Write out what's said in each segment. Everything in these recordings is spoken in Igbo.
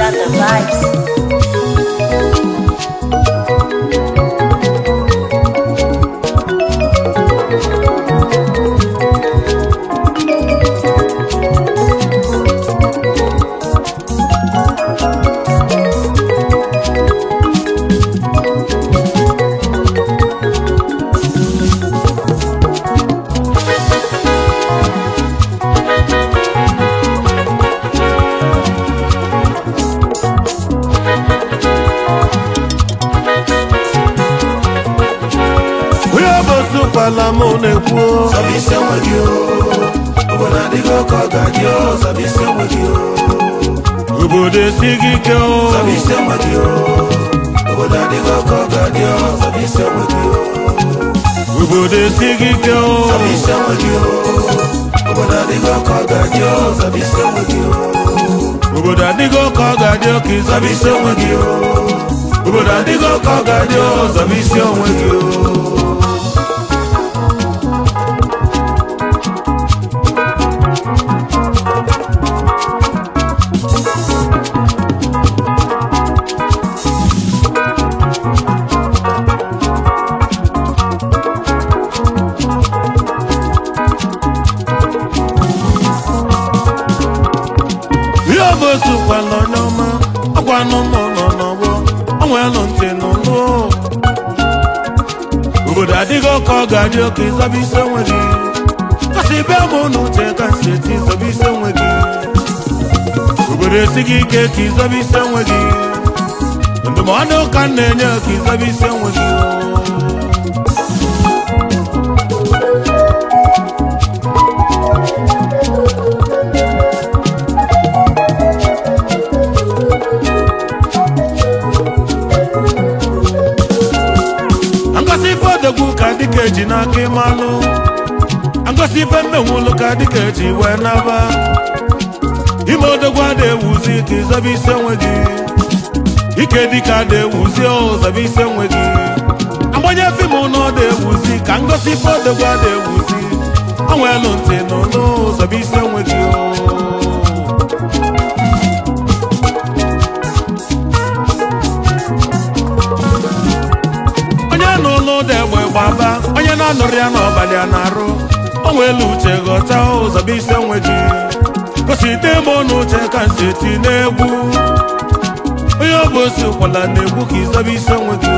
got the vibes. Palamonekwo sabise wagio obona digo kagadio sabise wagio obode sigike o sabise wagio obona digo kagadio sabise wagio obode sigike o sabise wagio obona digo kagadio sabise wagio oboda digo kagadio ki sabise wagio oboda digo kagadio sabise wagio Adigo kagadio ki sabise wagi kasi be mo no te kan seti sabise wagi ubere sigi ke ki sabise wagi ndo mo no kan nenya ki sabise wagi dikeji na kimalu angosi pembe wulu ka dikeji wenaba imodo gwa de wuzi ki zabise nwegi ike dika de wuzi o zabise nwegi amboje fimu no de wuzi ka ngosi fodo gwa de wuzi onwelu nti no zabise nwegi o baba onye na-anọrọ ya n'ọbalị a na-arụ onwelu uche ghọta ụzọ bụ isi enweghị gosite m n'uche ka nseti n'egwu onye ọ bụ osi ụkwala na-egwu ka ịzọba isi enweghị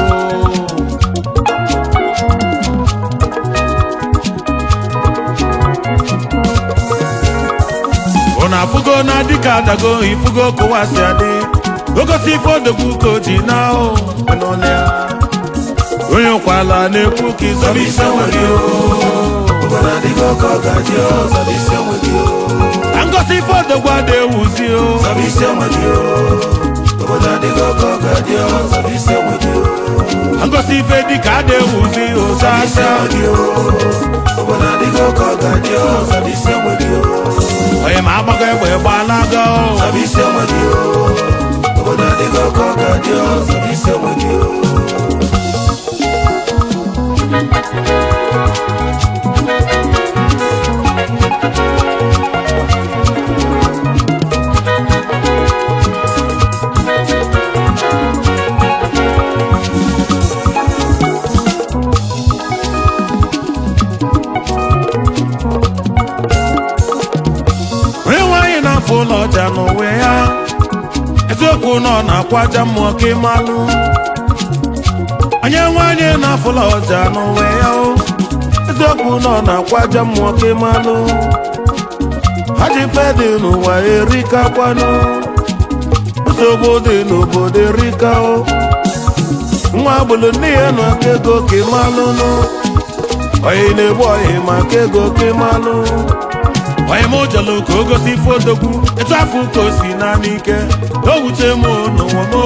ọ na-afụgo na dịka adago ifugo kụwa si adị ogosi ife odogwu ka o ji na ahụ n'ọlịa onye kwala na-ekwu ka ịzọbise nwere obodo adịgo kagadio zọbise nwere ngosi fọdụgwa dị ewuzi zọbise nwere obodo adịgo kagadio zọbise nwere ngosi ife dịka adị ewuzi ozasa obodo adịgo kagadio zọbise nwere onye ma agbago egbe gbalaga zọbise nwere obodo adịgo kagadio zọbise nwere ụlọ ọja n'onwe ya eziokwu nọ na-akwaja mmụọ ka ịmalụ onye nwanyị na-afụ ụlọ ọja n'onwe ya eziokwu nọ na-akwaja mmụọ ka ịmalụ ha ji fedị n'ụwa erikakwanụ nsogbu dị n'obodo erika nwa agbụlụ nne ya nọ aka ego ka ịmalụ onye na-egbu ọhịa maka ego ka ịmalụ onye m jelu ka o gosi ife odogwu etu afọ ka o si naanị ike o wute m n'ụwa m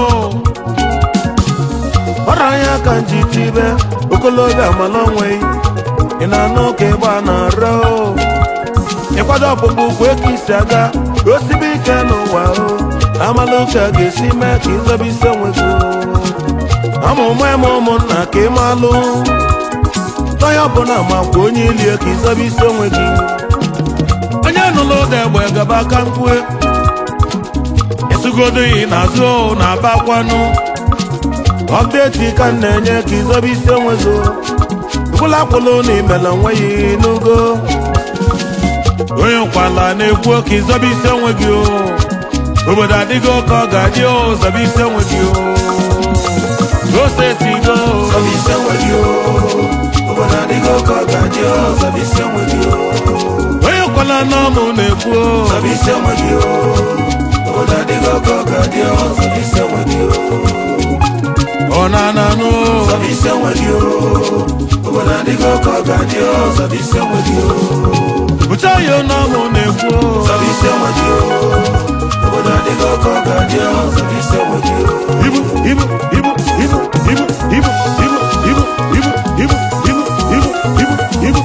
ọra anya ka nji tibe okolobịa amala onweghị ị na-anụ ka ịgba na-ara ịkwado ọkpụkpụ kwe ka isi aga ka o sibe ike n'ụwa amala ụka ga-esi mee ka ịzọba isi onwego amụmụ eme ụmụnna ka ị malụ onye ọbụla makwa onye ilie ka ịzọba isi onwegi onye nụlụ ụda egbe gaba aka nkwue bugodo ị na-azụ na-abakwanụ ọpdeti ka m na-enye ka izobe isi onwego kwụlakwụlụ na imela onweghị n'ugo onye nkwala na-ekwu ka izobe isi onwegị obodo adịgo ka ọ ga-adị zobe isi onwegị gosetigo zobe isi onwegị obodo adịgo ka ọ ga-adị zobe isi onwegị onye nkwala n'ọmụ na-ekwu zobe isi onwegị obodo adịgo ka ọ ga-adị zobe isi onwegị ọ na-ananụ zobe isi onwegị obodo adịgo ka ọ ga-adị zobe isi onwegị bụcha ya n'ọmụ na-ekwu zobe isi onwegị obodo adịgo ka ọ ga-adị zobe isi onwegị ibu ibu ibu ibu ibu ibu ibu ibu ibu ibu ibu ibu ibu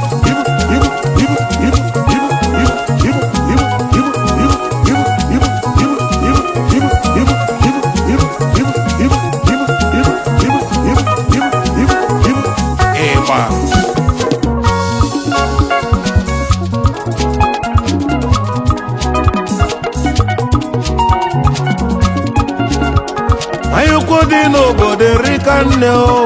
anyụkwu dị n'obodo erika nne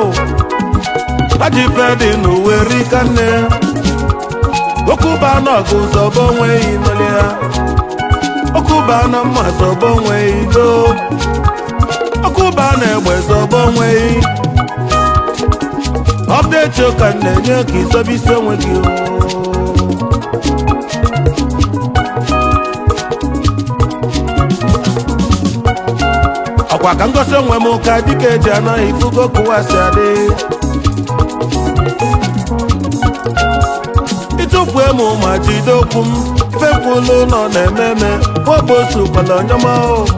ajife dị n'uwe erika nne okwuba n'ọgụ zọba onweghị nọlị ya okwuba na mma zọba onweghị do okwuba na egbe zọba onweghị ọpdeti ụka na-enye ka izobe isi onwe gị ọkwa ka ngosi onwe m ka dịka eji anaghị ifugo kụwa si adị ịtụfue m ma jide okwu m ifekwulu nọ na-ememe obosu kwala onyọma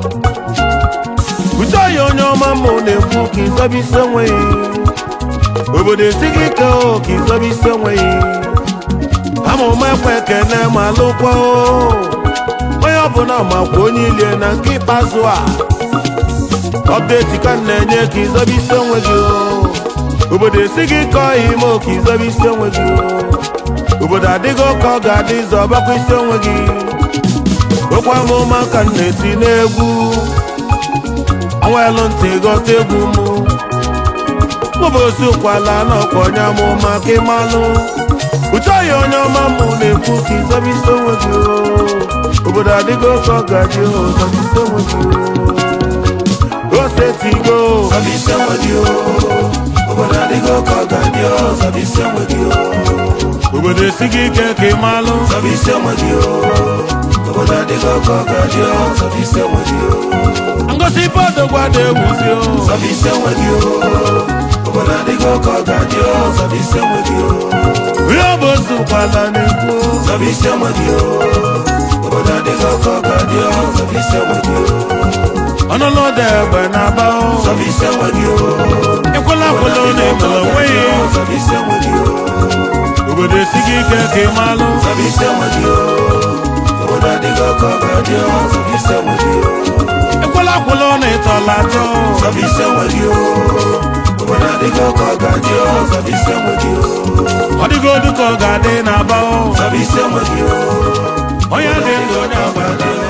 uche ya onye ọma m na-ekwu ka izobe isi onweghị obodo esighị ike ka izobe isi onweghị amụma ekwe ekene ma lụkwa onye ọbụla makwa onye ilie na nke ikpeazụ a ọpdeti ka m na-enye ka izobe isi onwe gị obodo esighị ike ime ka izobe isi onwe gị obodo adịgo ka ọ ga-adị izo ọgbakwa isi onwe gị okwu amụma ka m na-eti n'egwu onwelu ntị ghọta egwu m ụbọchị ụkwala na ọkwa onye amụma ka ịmalụ uche ya onye ọma m na-ekwu ka izobe isi onwe gị obodo adịgo ka ọ ga-adị izobe isi onwe gị gosetigo zobe isi onwegị obodo adịgo ka ọ ga-adị zobe isi onwegị obodo esighị ike ka ịmalụ zobe isi onwegị obodo adịgo ka ọ ga-adị zobe isi onwegị ngosi ife odogwa dị ewuzi zobe isi onwegị obodo adịgo ka ọ ga-adị zobe isi onwegị onye ọbụzi ụkwala na-ekwu zobe isi onwegị obodo adịgo ka ọ ga-adị zobe isi onwegị ọnụlọdụ egbe na-aba zobe isi onwegị ekwela kwụlụ na-emela onweghị zobe isi onwegị obodo esighị ike ka ịmalụ zobe isi onwegị obodo adịgo ka ọ ga-adị zobe isi onwegị ekwela kwụlụ na ịtọla atọ zobe isi onwegị obodo adịgo ka ọ ga-adị zobe isi onwegị ọ dịgo odu ka ọ ga-adị na-aba zobe isi onwegị onye dị ndụ onye agba dị